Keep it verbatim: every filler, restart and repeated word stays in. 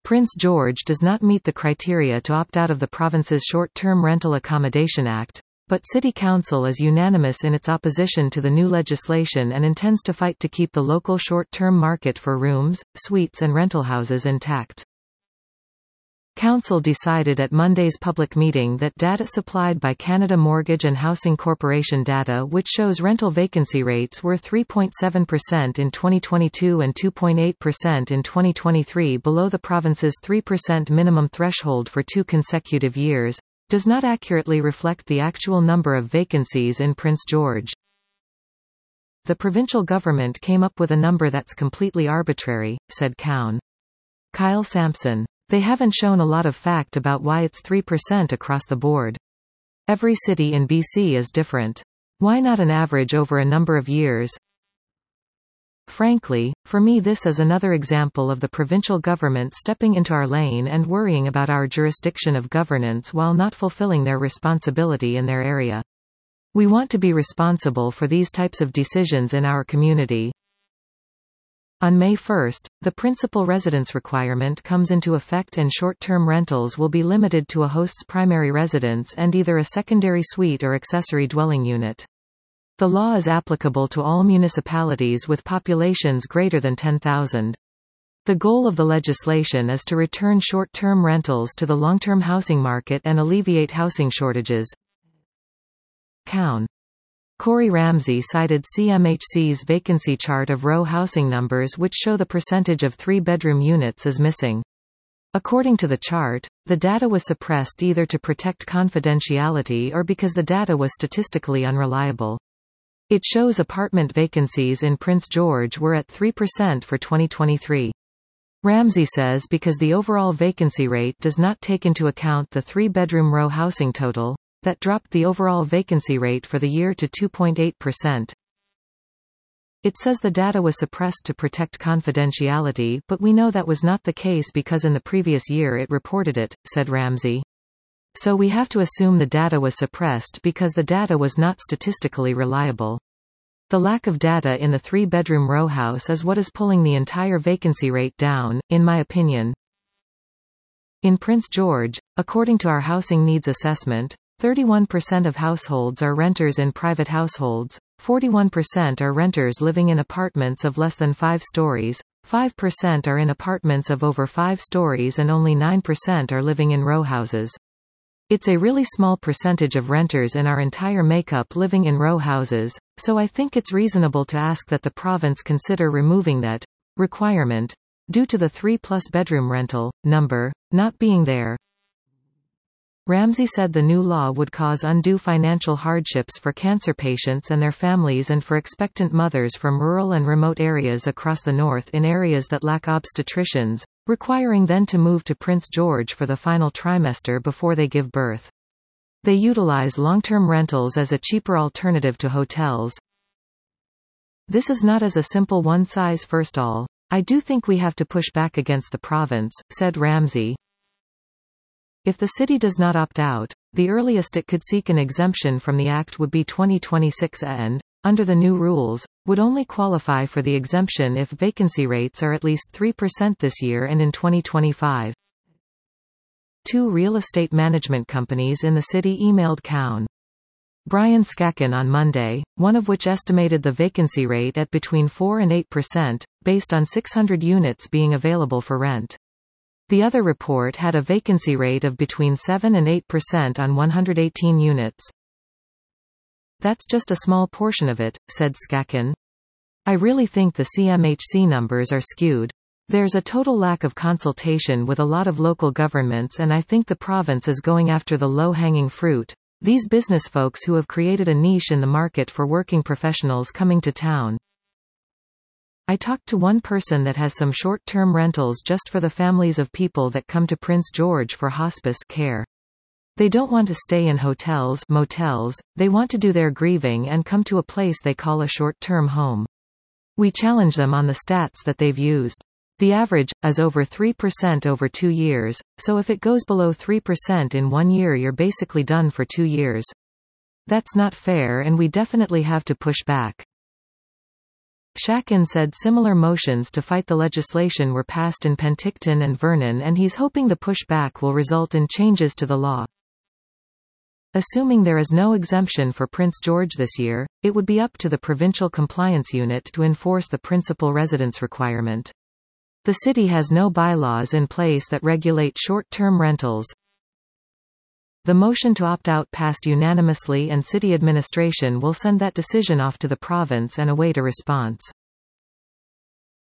Prince George does not meet the criteria to opt out of the province's Short-Term Rental Accommodation Act, but City Council is unanimous in its opposition to the new legislation and intends to fight to keep the local short-term market for rooms, suites and rental houses intact. Council decided at Monday's public meeting that data supplied by Canada Mortgage and Housing Corporation data which shows rental vacancy rates were three point seven percent in twenty twenty-two and two point eight percent in twenty twenty-three, below the province's three percent minimum threshold for two consecutive years, does not accurately reflect the actual number of vacancies in Prince George. The provincial government came up with a number that's completely arbitrary, said Cown. Kyle Sampson. They haven't shown a lot of fact about why it's three percent across the board. Every city in B C is different. Why not an average over a number of years? Frankly, for me this is another example of the provincial government stepping into our lane and worrying about our jurisdiction of governance while not fulfilling their responsibility in their area. We want to be responsible for these types of decisions in our community. On May first, the principal residence requirement comes into effect and short-term rentals will be limited to a host's primary residence and either a secondary suite or accessory dwelling unit. The law is applicable to all municipalities with populations greater than ten thousand. The goal of the legislation is to return short-term rentals to the long-term housing market and alleviate housing shortages. Cown. Corey Ramsey cited C M H C's vacancy chart of row housing numbers which show the percentage of three-bedroom units is missing. According to the chart, the data was suppressed either to protect confidentiality or because the data was statistically unreliable. It shows apartment vacancies in Prince George were at three percent for twenty twenty-three. Ramsey says because the overall vacancy rate does not take into account the three-bedroom row housing total, that dropped the overall vacancy rate for the year to two point eight percent. It says the data was suppressed to protect confidentiality, but we know that was not the case because in the previous year it reported it, said Ramsey. So we have to assume the data was suppressed because the data was not statistically reliable. The lack of data in the three-bedroom row house is what is pulling the entire vacancy rate down, in my opinion. In Prince George, according to our housing needs assessment, thirty-one percent of households are renters in private households, forty-one percent are renters living in apartments of less than five stories, five percent are in apartments of over five stories and only nine percent are living in row houses. It's a really small percentage of renters in our entire makeup living in row houses, so I think it's reasonable to ask that the province consider removing that requirement, due to the three-plus bedroom rental number not being there. Ramsey said the new law would cause undue financial hardships for cancer patients and their families and for expectant mothers from rural and remote areas across the north in areas that lack obstetricians, requiring them to move to Prince George for the final trimester before they give birth. They utilize long-term rentals as a cheaper alternative to hotels. This is not as a simple one-size-fits-all. I do think we have to push back against the province, said Ramsey. If the city does not opt out, the earliest it could seek an exemption from the Act would be twenty twenty-six and, under the new rules, would only qualify for the exemption if vacancy rates are at least three percent this year and in twenty twenty-five. Two real estate management companies in the city emailed Cown. Brian Skaken on Monday, one of which estimated the vacancy rate at between four and eight percent, based on six hundred units being available for rent. The other report had a vacancy rate of between seven and eight percent on one hundred eighteen units. That's just a small portion of it, said Skaken. I really think the C M H C numbers are skewed. There's a total lack of consultation with a lot of local governments and I think the province is going after the low-hanging fruit, these business folks who have created a niche in the market for working professionals coming to town. I talked to one person that has some short-term rentals just for the families of people that come to Prince George for hospice care. They don't want to stay in hotels, motels, they want to do their grieving and come to a place they call a short-term home. We challenge them on the stats that they've used. The average is over three percent over two years, so if it goes below three percent in one year you're basically done for two years. That's not fair and we definitely have to push back. Shakin said similar motions to fight the legislation were passed in Penticton and Vernon, and he's hoping the pushback will result in changes to the law. Assuming there is no exemption for Prince George this year, it would be up to the Provincial Compliance Unit to enforce the principal residence requirement. The city has no bylaws in place that regulate short-term rentals. The motion to opt out passed unanimously, and city administration will send that decision off to the province and await a response.